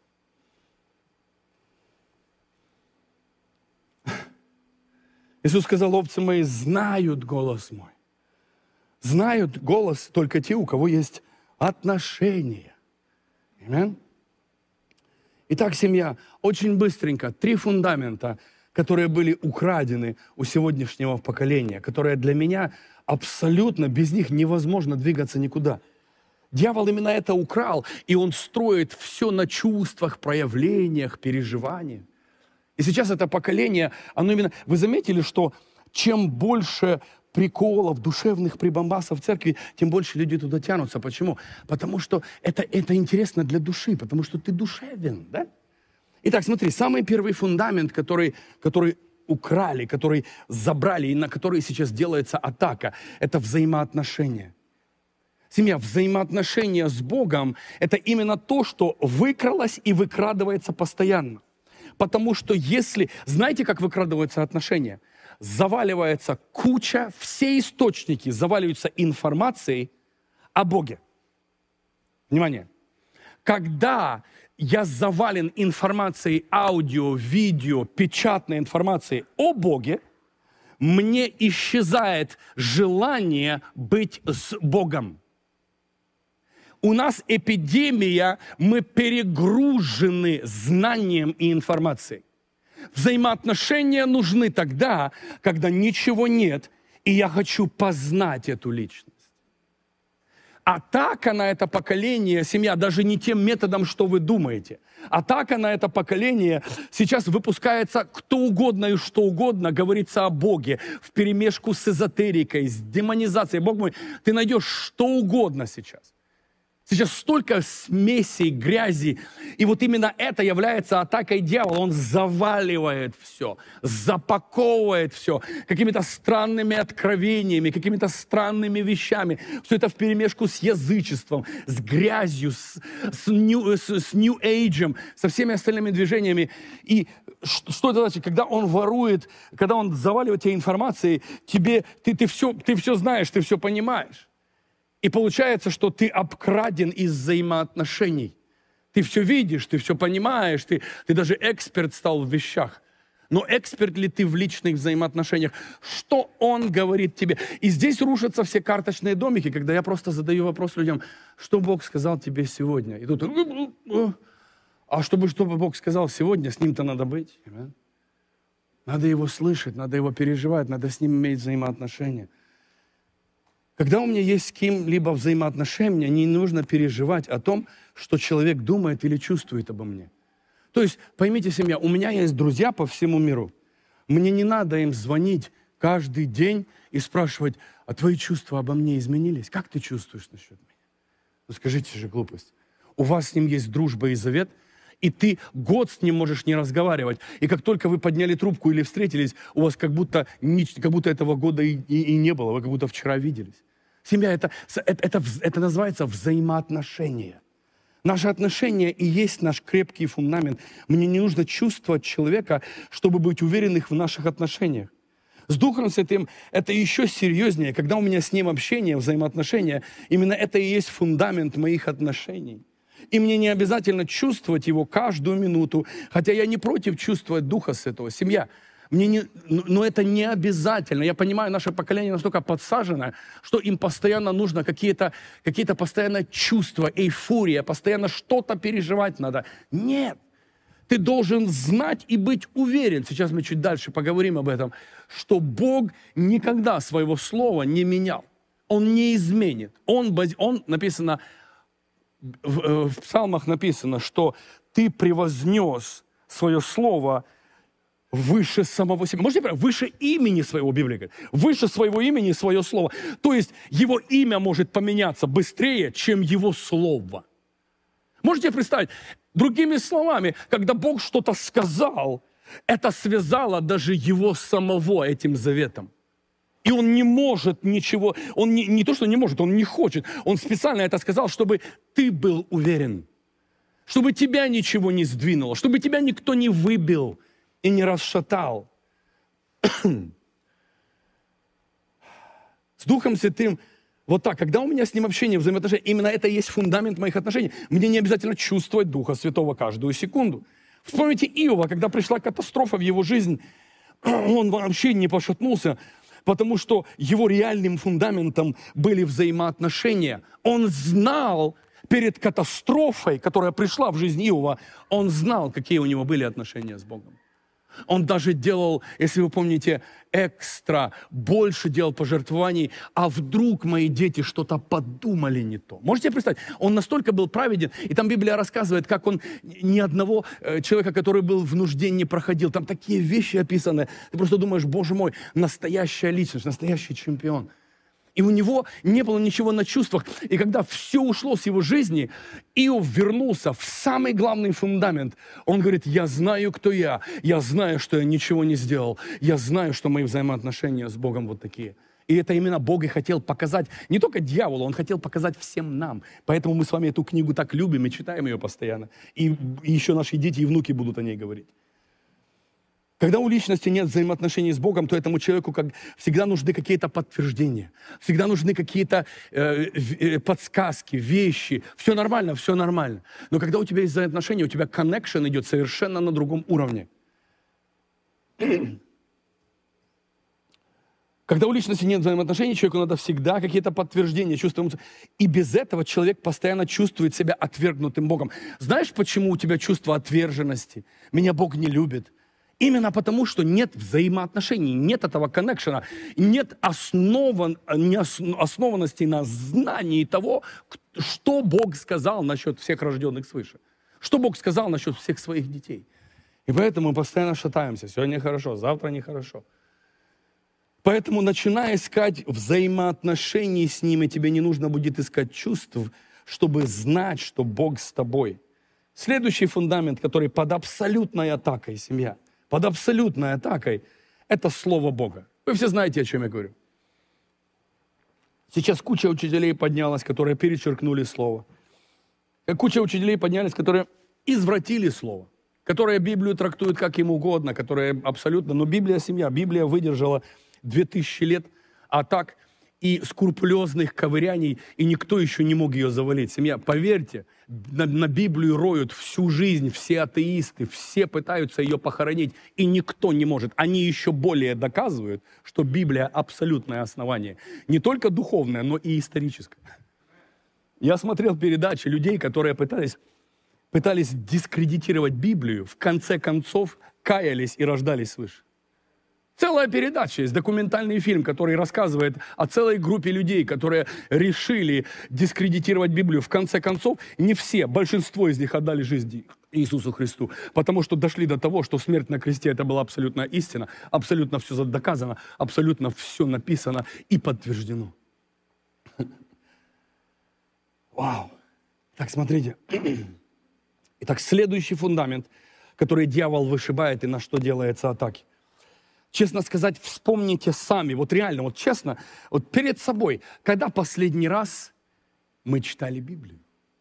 Иисус сказал, овцы мои знают голос мой. Знают голос только те, у кого есть отношения. Аминь. Итак, семья, очень быстренько, три фундамента, которые были украдены у сегодняшнего поколения, которые для меня абсолютно, без них невозможно двигаться никуда. Дьявол именно это украл, и он строит все на чувствах, проявлениях, переживаниях. И сейчас это поколение, оно именно... Вы заметили, что чем больше приколов, душевных прибамбасов в церкви, тем больше люди туда тянутся. Почему? Потому что это, это интересно для души, потому что ты душевен, да? Итак, смотри, самый первый фундамент, который, который украли, который забрали, и на который сейчас делается атака, это взаимоотношения. Семья, взаимоотношения с Богом – это именно то, что выкралось и выкрадывается постоянно. Потому что если... Знаете, как выкрадываются отношения? Заваливается куча, все источники заваливаются информацией о Боге. Внимание. Когда я завален информацией аудио, видео, печатной информацией о Боге, мне исчезает желание быть с Богом. У нас эпидемия, мы перегружены знанием и информацией. Взаимоотношения нужны тогда, когда ничего нет, и я хочу познать эту личность. Атака на это поколение, семья, даже не тем методом, что вы думаете. Атака на это поколение, сейчас выпускается кто угодно и что угодно, говорится о Боге, вперемешку с эзотерикой, с демонизацией. Бог мой, ты найдешь что угодно сейчас. Сейчас столько смесей, грязи. И вот именно это является атакой дьявола. Он заваливает все, запаковывает все какими-то странными откровениями, какими-то странными вещами. Все это вперемешку с язычеством, с грязью, с, с, new, с, с New Age, со всеми остальными движениями. И что это значит? Когда он ворует, когда он заваливает тебе информацией, тебе, ты, ты, все, ты все знаешь, ты все понимаешь. И получается, что ты обкраден из взаимоотношений. Ты все видишь, ты все понимаешь, ты, ты даже эксперт стал в вещах. Но эксперт ли ты в личных взаимоотношениях? Что он говорит тебе? И здесь рушатся все карточные домики, когда я просто задаю вопрос людям, что Бог сказал тебе сегодня? И тут, а чтобы, чтобы Бог сказал сегодня, с ним-то надо быть. Надо его слышать, надо его переживать, надо с ним иметь взаимоотношения. Когда у меня есть с кем-либо взаимоотношения, мне не нужно переживать о том, что человек думает или чувствует обо мне. То есть, поймите, семья, у меня есть друзья по всему миру. Мне не надо им звонить каждый день и спрашивать, а твои чувства обо мне изменились? Как ты чувствуешь насчет меня? Ну скажите же глупость. У вас с ним есть дружба и завет, и ты год с ним можешь не разговаривать. И как только вы подняли трубку или встретились, у вас как будто, как будто этого года и, и, и не было, вы как будто вчера виделись. Семья это, это, это, это называется взаимоотношения. Наши отношения и есть наш крепкий фундамент. Мне не нужно чувствовать человека, чтобы быть уверенных в наших отношениях. С Духом Святым это еще серьезнее. Когда у меня с Ним общение, взаимоотношения, именно это и есть фундамент моих отношений. И мне не обязательно чувствовать Его каждую минуту, хотя я не против чувствовать Духа Святого. Семья, мне не, но это не обязательно. Я понимаю, наше поколение настолько подсажено, что им постоянно нужно какие-то, какие-то постоянно чувства, эйфория, постоянно что-то переживать надо. Нет. Ты должен знать и быть уверен, сейчас мы чуть дальше поговорим об этом, что Бог никогда своего слова не менял. Он не изменит. Он, он написано, в, в псалмах написано, что ты превознес свое слово выше самого себя. Можете понять? Выше имени своего, Библия говорит. Выше своего имени свое слово. То есть его имя может поменяться быстрее, чем его слово. Можете представить? Другими словами, когда Бог что-то сказал, это связало даже его самого этим заветом. И он не может ничего, он не, не то, что не может, он не хочет. Он специально это сказал, чтобы ты был уверен. Чтобы тебя ничего не сдвинуло, чтобы тебя никто не выбил и не расшатал. С Духом Святым вот так, когда у меня с Ним общение, взаимоотношения, именно это и есть фундамент моих отношений. Мне не обязательно чувствовать Духа Святого каждую секунду. Вспомните Иова, когда пришла катастрофа в его жизнь, он вообще не пошатнулся, потому что его реальным фундаментом были взаимоотношения. Он знал перед катастрофой, которая пришла в жизнь Иова, он знал, какие у него были отношения с Богом. Он даже делал, если вы помните, экстра, больше делал пожертвований, а вдруг мои дети что-то подумали не то. Можете представить? Он настолько был праведен, и там Библия рассказывает, как он ни одного человека, который был в нужде, не проходил. Там такие вещи описаны. Ты просто думаешь, Боже мой, настоящая личность, настоящий чемпион. И у него не было ничего на чувствах. И когда все ушло с его жизни, Иов вернулся в самый главный фундамент. Он говорит, я знаю, кто я. Я знаю, что я ничего не сделал. Я знаю, что мои взаимоотношения с Богом вот такие. И это именно Бог и хотел показать не только дьяволу, Он хотел показать всем нам. Поэтому мы с вами эту книгу так любим и читаем ее постоянно. И, и еще наши дети и внуки будут о ней говорить. Когда у личности нет взаимоотношений с Богом, то этому человеку как, всегда нужны какие-то подтверждения, всегда нужны какие-то э, э, подсказки, вещи. Все нормально, все нормально. Но когда у тебя есть взаимоотношения, у тебя коннекшн идет совершенно на другом уровне. Когда у личности нет взаимоотношений, человеку надо всегда какие-то подтверждения, чувства. И без этого человек постоянно чувствует себя отвергнутым Богом. Знаешь, почему у тебя чувство отверженности? Меня Бог не любит. Именно потому, что нет взаимоотношений, нет этого коннекшена, нет основан, не основанности на знании того, что Бог сказал насчет всех рожденных свыше. Что Бог сказал насчет всех своих детей. И поэтому мы постоянно шатаемся. Сегодня хорошо, завтра нехорошо. Поэтому, начиная искать взаимоотношений с Ним, и тебе не нужно будет искать чувств, чтобы знать, что Бог с тобой. Следующий фундамент, который под абсолютной атакой, семья, под абсолютной атакой, это Слово Бога. Вы все знаете, о чем я говорю. Сейчас куча учителей поднялась, которые перечеркнули Слово. Куча учителей поднялись, которые извратили Слово, которые Библию трактуют как им угодно, которые абсолютно... Но Библия — семья. Библия выдержала две тысячи лет атак и скрупулезных ковыряний, и никто еще не мог ее завалить. Семья, поверьте, на, на Библию роют всю жизнь, все атеисты, все пытаются ее похоронить, и никто не может. Они еще более доказывают, что Библия — абсолютное основание. Не только духовное, но и историческое. Я смотрел передачи людей, которые пытались, пытались дискредитировать Библию, в конце концов каялись и рождались свыше. Целая передача есть, документальный фильм, который рассказывает о целой группе людей, которые решили дискредитировать Библию. В конце концов, не все, большинство из них отдали жизнь Иисусу Христу, потому что дошли до того, что смерть на кресте — это была абсолютная истина, абсолютно все доказано, абсолютно все написано и подтверждено. Вау! Так, смотрите. Итак, следующий фундамент, который дьявол вышибает и на что делается атаки. Честно сказать, вспомните сами, вот реально, вот честно, вот перед собой, когда последний раз мы читали Библию?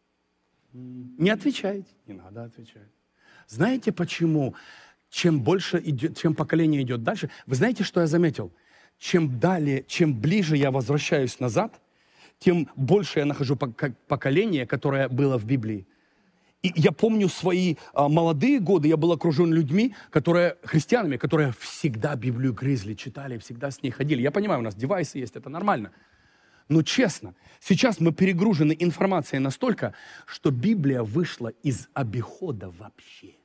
Не отвечайте, не надо отвечать. Знаете почему? Чем больше идет, чем поколение идет дальше, вы знаете, что я заметил? Чем далее, чем ближе я возвращаюсь назад, тем больше я нахожу поколение, которое было в Библии. И я помню свои а, молодые годы, я был окружен людьми, которые, христианами, которые всегда Библию грызли, читали, всегда с ней ходили. Я понимаю, у нас девайсы есть, это нормально. Но честно, сейчас мы перегружены информацией настолько, что Библия вышла из обихода вообще.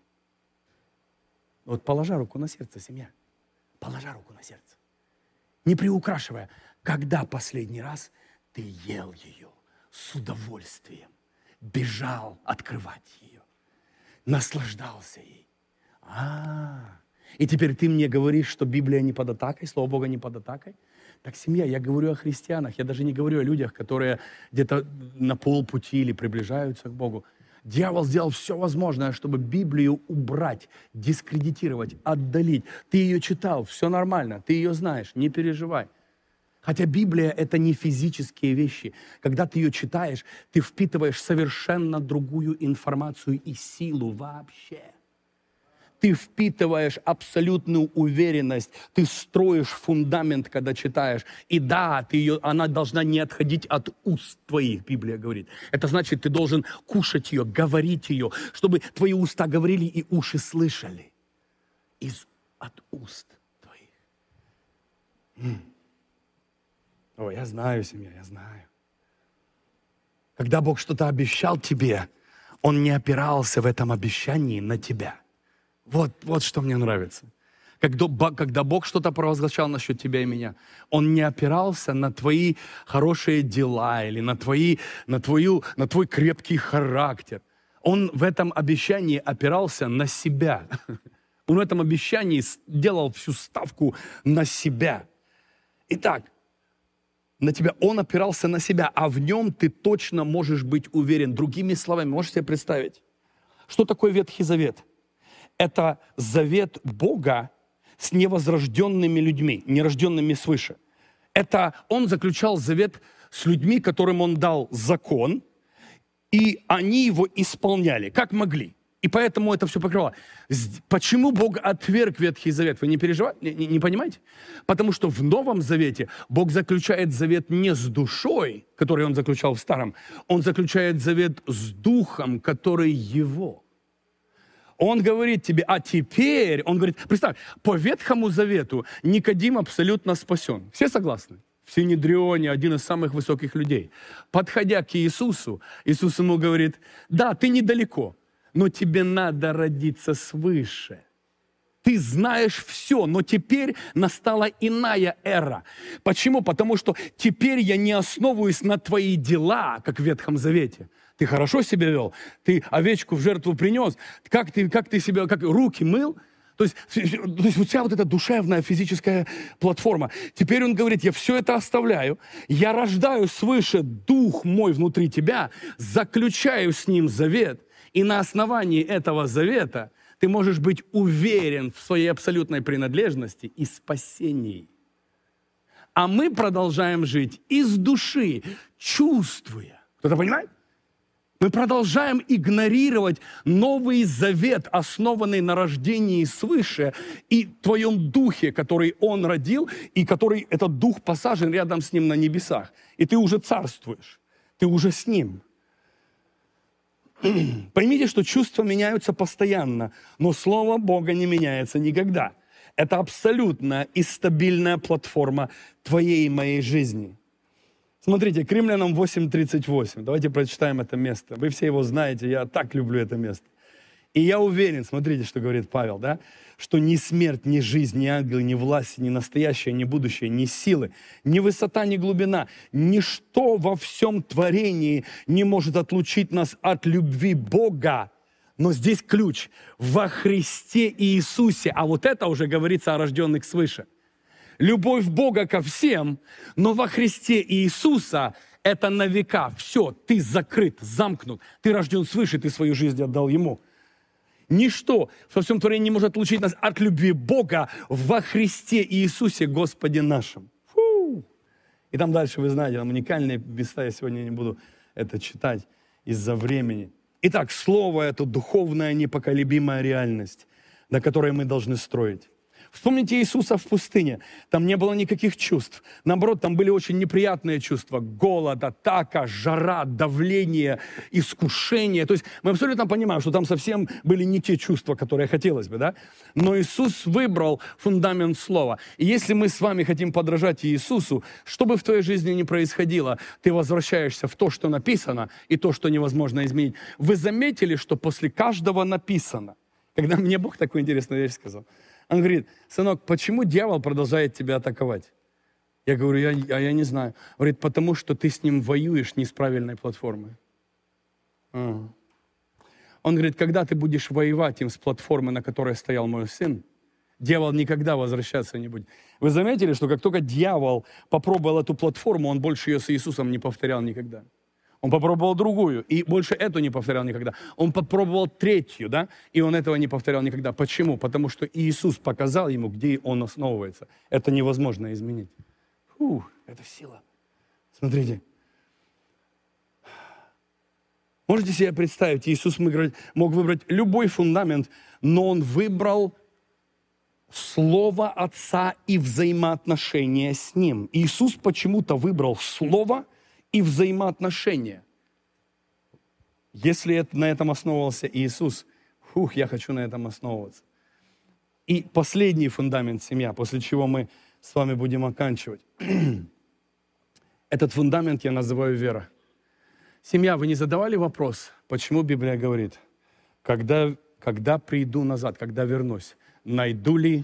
Вот положа руку на сердце, семья, положа руку на сердце. Не приукрашивая, когда последний раз ты ел ее с удовольствием? Бежал открывать ее, наслаждался ей. А, и теперь ты мне говоришь, что Библия не под атакой, Слово Бога не под атакой? Так, семья, я говорю о христианах, я даже не говорю о людях, которые где-то на полпути или приближаются к Богу. Дьявол сделал все возможное, чтобы Библию убрать, дискредитировать, отдалить. Ты ее читал, все нормально, ты ее знаешь, не переживай. Хотя Библия — это не физические вещи. Когда ты ее читаешь, ты впитываешь совершенно другую информацию и силу вообще. Ты впитываешь абсолютную уверенность, ты строишь фундамент, когда читаешь. И да, ты ее, она должна не отходить от уст твоих, Библия говорит. Это значит, ты должен кушать ее, говорить ее, чтобы твои уста говорили и уши слышали. Из, от уст твоих. М. О, я знаю, семья, я знаю. Когда Бог что-то обещал тебе, Он не опирался в этом обещании на тебя. Вот, вот что мне нравится. Когда, когда Бог что-то провозглашал насчет тебя и меня, Он не опирался на твои хорошие дела или на, твои, на, твою, на твой крепкий характер. Он в этом обещании опирался на себя. Он в этом обещании делал всю ставку на себя. Итак, на тебя, он опирался на себя, а в нем ты точно можешь быть уверен. Другими словами, можешь себе представить, что такое Ветхий Завет? Это завет Бога с невозрожденными людьми, нерожденными свыше. Это он заключал завет с людьми, которым он дал закон, и они его исполняли, как могли. И поэтому это все покрывало. Почему Бог отверг Ветхий Завет? Вы не переживаете, не, не понимаете? Потому что в Новом Завете Бог заключает завет не с душой, который Он заключал в Старом. Он заключает завет с Духом, который Его. Он говорит тебе, а теперь, Он говорит, представь, по Ветхому Завету Никодим абсолютно спасен. Все согласны? В Синедрионе один из самых высоких людей. Подходя к Иисусу, Иисус ему говорит, да, ты недалеко, но тебе надо родиться свыше. Ты знаешь все, но теперь настала иная эра. Почему? Потому что теперь я не основываюсь на твои дела, как в Ветхом Завете. Ты хорошо себя вел, ты овечку в жертву принес, как ты, как ты себя, как руки мыл. То есть, то есть вот вся вот эта душевная, физическая платформа. Теперь он говорит, я все это оставляю, я рождаю свыше дух мой внутри тебя, заключаю с ним завет, и на основании этого завета ты можешь быть уверен в своей абсолютной принадлежности и спасении. А мы продолжаем жить из души, чувствуя. Кто-то понимает? Мы продолжаем игнорировать Новый Завет, основанный на рождении свыше и твоем духе, который Он родил, и который этот дух посажен рядом с Ним на небесах. И ты уже царствуешь, ты уже с Ним. Поймите, что чувства меняются постоянно, но Слово Бога не меняется никогда. Это абсолютная и стабильная платформа твоей и моей жизни. Смотрите, к Римлянам восемь тридцать восемь. Давайте прочитаем это место. Вы все его знаете, я так люблю это место. И я уверен, смотрите, что говорит Павел, да, что ни смерть, ни жизнь, ни ангелы, ни власть, ни настоящее, ни будущее, ни силы, ни высота, ни глубина, ничто во всем творении не может отлучить нас от любви Бога. Но здесь ключ – во Христе Иисусе. А вот это уже говорится о рожденных свыше. Любовь Бога ко всем, но во Христе Иисуса это на века. Все, ты закрыт, замкнут, ты рожден свыше, ты свою жизнь отдал Ему. Ничто во всем творении не может отлучить нас от любви Бога во Христе Иисусе Господе нашим. Фу. И там дальше, вы знаете, там уникальные места, я сегодня не буду это читать из-за времени. Итак, Слово – это духовная непоколебимая реальность, на которой мы должны строить. Вспомните Иисуса в пустыне. Там не было никаких чувств. Наоборот, там были очень неприятные чувства. Голод, атака, жара, давление, искушение. То есть мы абсолютно понимаем, что там совсем были не те чувства, которые хотелось бы, да? Но Иисус выбрал фундамент Слова. И если мы с вами хотим подражать Иисусу, что бы в твоей жизни ни происходило, ты возвращаешься в то, что написано, и то, что невозможно изменить. Вы заметили, что после каждого написано? Когда мне Бог такую интересную вещь сказал. Он говорит: сынок, почему дьявол продолжает тебя атаковать? Я говорю, я, я, я не знаю. Он говорит, потому что ты с ним воюешь не с правильной платформой. Ага. Он говорит, когда ты будешь воевать им с платформы, на которой стоял мой сын, дьявол никогда возвращаться не будет. Вы заметили, что как только дьявол попробовал эту платформу, он больше ее с Иисусом не повторял никогда. Он попробовал другую, и больше эту не повторял никогда. Он попробовал третью, да, и он этого не повторял никогда. Почему? Потому что Иисус показал ему, где он основывается. Это невозможно изменить. Фух, это сила. Смотрите. Можете себе представить, Иисус мог выбрать любой фундамент, но Он выбрал Слово Отца и взаимоотношения с Ним. Иисус почему-то выбрал Слово и взаимоотношения. Если это, на этом основывался Иисус, фух, я хочу на этом основываться. И последний фундамент — семья, после чего мы с вами будем оканчивать. Этот фундамент я называю вера. Семья, вы не задавали вопрос, почему Библия говорит, когда, когда приду назад, когда вернусь, найду ли...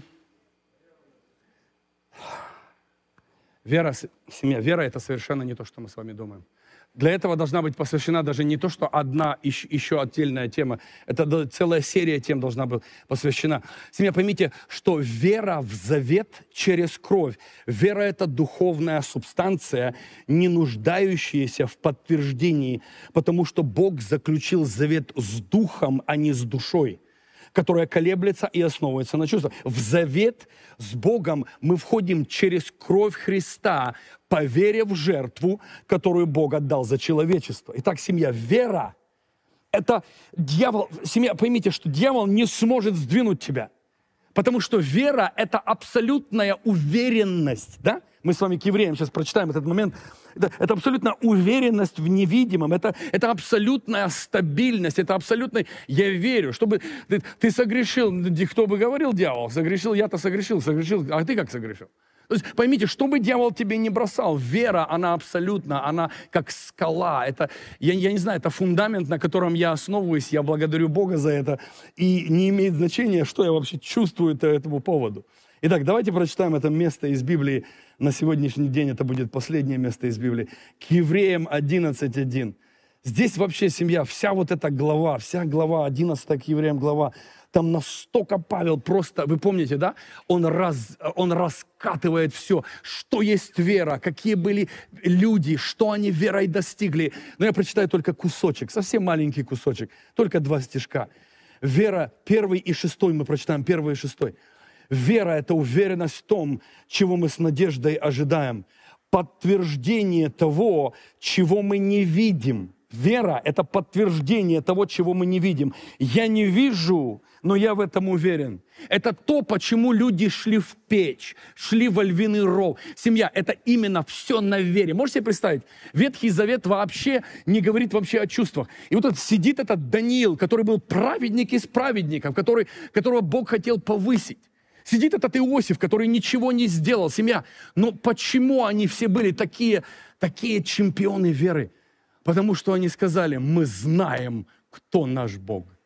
Вера, семья, вера — это совершенно не то, что мы с вами думаем. Для этого должна быть посвящена даже не то, что одна еще, еще отдельная тема. Это целая серия тем должна быть посвящена. Семья, поймите, что вера в завет через кровь. Вера — это духовная субстанция, не нуждающаяся в подтверждении, потому что Бог заключил завет с духом, а не с душой, которая колеблется и основывается на чувствах. В завет с Богом мы входим через кровь Христа, по вере в жертву, которую Бог отдал за человечество. Итак, семья, вера — это дьявол. Семья, поймите, что дьявол не сможет сдвинуть тебя, потому что вера — это абсолютная уверенность, да? Мы с вами к евреям сейчас прочитаем этот момент. Это, это абсолютная уверенность в невидимом, это, это абсолютная стабильность, это абсолютная... Я верю, чтобы ты, ты согрешил, кто бы говорил, дьявол, согрешил, я-то согрешил, согрешил, а ты как согрешил? То есть поймите, что бы дьявол тебе не бросал, вера, она абсолютно, она как скала. Это, я, я не знаю, это фундамент, на котором я основываюсь, я благодарю Бога за это. И не имеет значения, что я вообще чувствую по этому поводу. Итак, давайте прочитаем это место из Библии. На сегодняшний день это будет последнее место из Библии. К Евреям одиннадцать один. Здесь вообще, семья, вся вот эта глава, вся глава, одиннадцатая к Евреям глава, там настолько Павел просто, вы помните, да? Он, раз, он раскатывает все, что есть вера, какие были люди, что они верой достигли. Но я прочитаю только кусочек, совсем маленький кусочек, только два стишка. Вера, первый и шестой, мы прочитаем первый и шестой. Вера — это уверенность в том, чего мы с надеждой ожидаем. Подтверждение того, чего мы не видим. Вера — это подтверждение того, чего мы не видим. Я не вижу, но я в этом уверен. Это то, почему люди шли в печь, шли во львиный ров. Семья — это именно все на вере. Можете себе представить? Ветхий Завет вообще не говорит вообще о чувствах. И вот этот сидит этот Даниил, который был праведник из праведников, который, которого Бог хотел повысить. Сидит этот Иосиф, который ничего не сделал, семья. Но почему они все были такие, такие чемпионы веры? Потому что они сказали, мы знаем, кто наш Бог.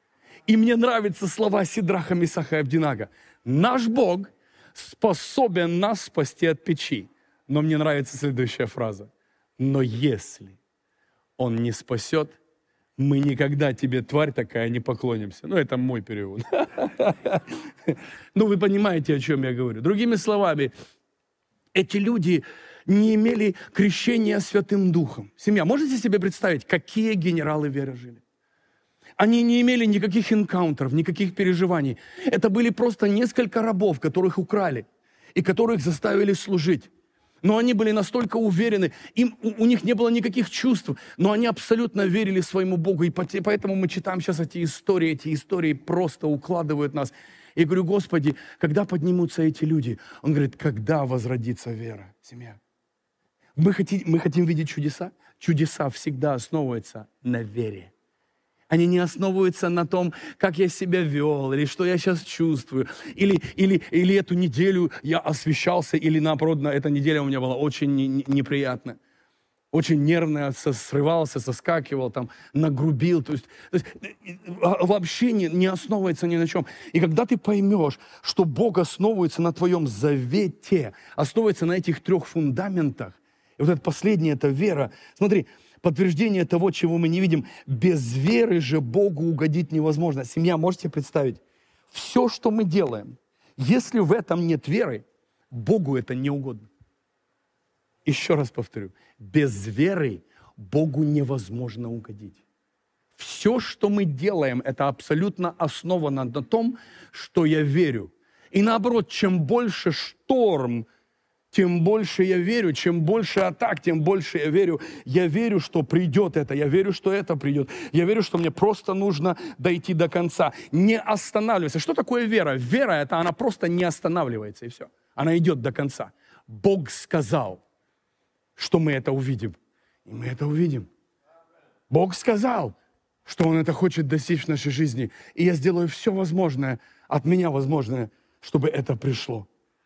И мне нравятся слова Сидраха, Мисаха и Авдинага. Наш Бог способен нас спасти от печи. Но мне нравится следующая фраза. Но если Он не спасет, мы никогда тебе, тварь такая, не поклонимся. Ну, это мой перевод. Ну, вы понимаете, о чем я говорю. Другими словами, эти люди не имели крещения Святым Духом. Семья, можете себе представить, какие генералы веры жили? Они не имели никаких энкаунтеров, никаких переживаний. Это были просто несколько рабов, которых украли и которых заставили служить. Но они были настолько уверены, им, у, у них не было никаких чувств, но они абсолютно верили своему Богу. И поэтому мы читаем сейчас эти истории, эти истории просто укладывают нас. И говорю, Господи, когда поднимутся эти люди? Он говорит, когда возродится вера, семья? Мы хотим, мы хотим видеть чудеса? Чудеса всегда основываются на вере. Они не основываются на том, как я себя вел, или что я сейчас чувствую, или, или, или эту неделю я освещался, или наоборот, эта неделя у меня была очень не, неприятная, очень нервная, срывался, соскакивал, там, нагрубил. То есть, то есть вообще не, не основывается ни на чем. И когда ты поймешь, что Бог основывается на твоем завете, основывается на этих трех фундаментах, и вот это последнее, это вера. Смотри, подтверждение того, чего мы не видим. Без веры же Богу угодить невозможно. Семья, можете представить? Все, что мы делаем, если в этом нет веры, Богу это не угодно. Еще раз повторю. Без веры Богу невозможно угодить. Все, что мы делаем, это абсолютно основано на том, что я верю. И наоборот, чем больше шторм, тем больше я верю, чем больше атак, тем больше я верю. Я верю, что придет это, я верю, что это придет. Я верю, что мне просто нужно дойти до конца. Не останавливаться. Что такое вера? Вера, это она просто не останавливается, и все. Она идет до конца. Бог сказал, что мы это увидим. И мы это увидим. Бог сказал, что Он это хочет достичь в нашей жизни. И я сделаю все возможное, от меня возможное, чтобы это пришло.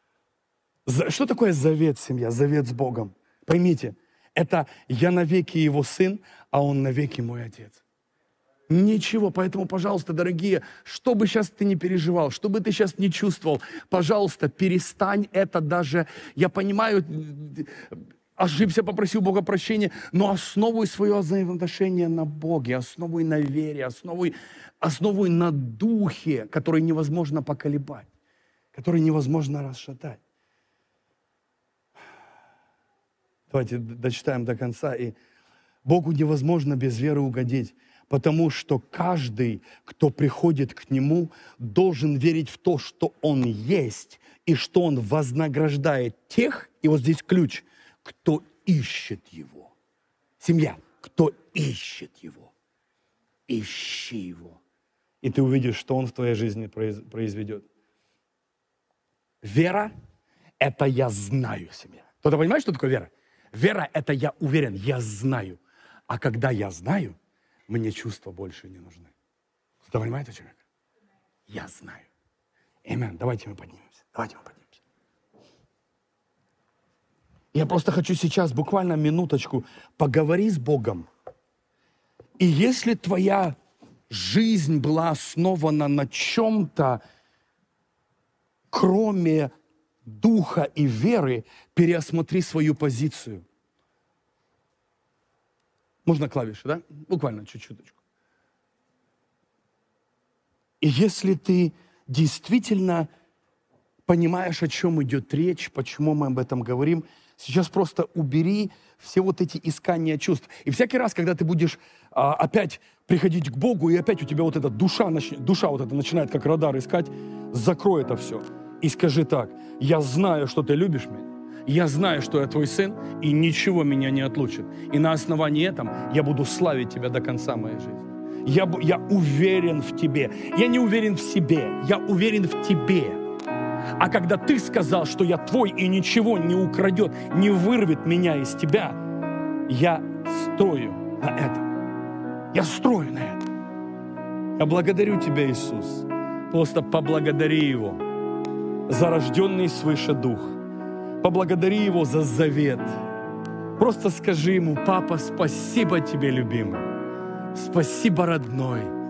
Что такое завет, семья? Завет с Богом. Поймите, это я навеки Его сын, а Он навеки мой отец. Ничего, поэтому, пожалуйста, дорогие, что бы сейчас ты не переживал, что бы ты сейчас не чувствовал, пожалуйста, перестань это даже, я понимаю, ошибся, попросил Бога прощения, но основывай свое взаимоотношение на Боге, основывай на вере, основывай, основывай на духе, который невозможно поколебать, который невозможно расшатать. Давайте дочитаем до конца. И Богу невозможно без веры угодить, потому что каждый, кто приходит к Нему, должен верить в то, что Он есть, и что Он вознаграждает тех, и вот здесь ключ, кто ищет Его. Семья, кто ищет Его. Ищи Его. И ты увидишь, что Он в твоей жизни произведет. Вера – это я знаю, семья. Кто-то понимает, что такое вера? Вера – это я уверен, я знаю. А когда я знаю, мне чувства больше не нужны. Кто понимает, о чем я? Я знаю. Аминь. Давайте мы поднимемся. Давайте мы поднимемся. Я просто хочу сейчас буквально минуточку поговори с Богом. И если твоя жизнь была основана на чем-то, кроме духа и веры, переосмотри свою позицию. Можно клавиши, да? Буквально чуть-чуточку. И если ты действительно понимаешь, о чем идет речь, почему мы об этом говорим, сейчас просто убери все вот эти искания чувств. И всякий раз, когда ты будешь а, опять приходить к Богу, и опять у тебя вот эта душа, душа вот эта начинает как радар искать, закрой это все. И скажи так: я знаю, что ты любишь меня, я знаю, что я твой сын, и ничего меня не отлучит. И на основании этого я буду славить тебя до конца моей жизни. Я, я уверен в тебе. Я не уверен в себе, я уверен в тебе. А когда ты сказал, что я твой, и ничего не украдет, не вырвет меня из тебя, я строю на это. Я строю на это. Я благодарю тебя, Иисус. Просто поблагодари Его за рожденный свыше дух. Поблагодари Его за завет. Просто скажи Ему: папа, спасибо тебе, любимый. Спасибо, родной.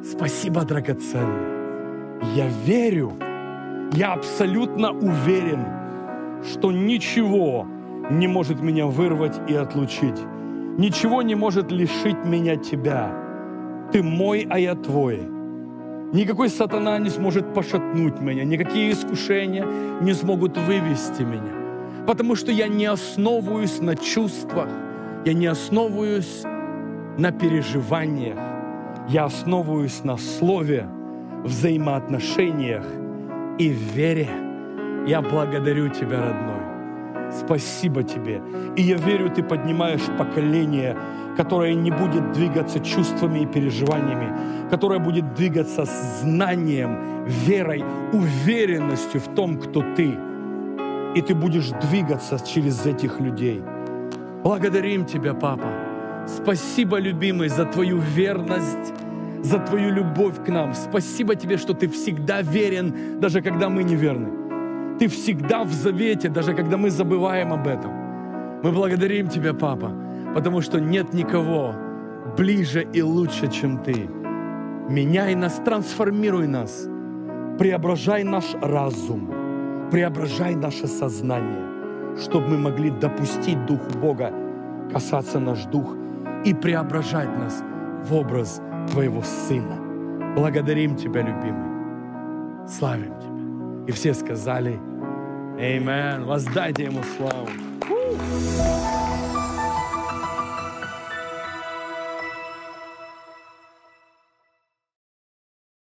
Спасибо, драгоценный. Я верю, я абсолютно уверен, что ничего не может меня вырвать и отлучить. Ничего не может лишить меня Тебя. Ты мой, а я Твой. Никакой сатана не сможет пошатнуть меня, никакие искушения не смогут вывести меня. Потому что я не основываюсь на чувствах, я не основываюсь на переживаниях, я основываюсь на слове, взаимоотношениях и вере. Я благодарю Тебя, родной. Спасибо Тебе. И я верю, Ты поднимаешь поколение, которое не будет двигаться чувствами и переживаниями, которое будет двигаться знанием, верой, уверенностью в том, кто Ты. И Ты будешь двигаться через этих людей. Благодарим Тебя, Папа. Спасибо, любимый, за Твою верность, за Твою любовь к нам. Спасибо Тебе, что Ты всегда верен, даже когда мы неверны. Ты всегда в завете, даже когда мы забываем об этом. Мы благодарим Тебя, Папа, потому что нет никого ближе и лучше, чем Ты. Меняй нас, трансформируй нас, преображай наш разум, преображай наше сознание, чтобы мы могли допустить Духу Бога касаться наш дух и преображать нас в образ Твоего Сына. Благодарим Тебя, любимый. Славим Тебя. И все сказали: Аминь. Воздайте Ему славу.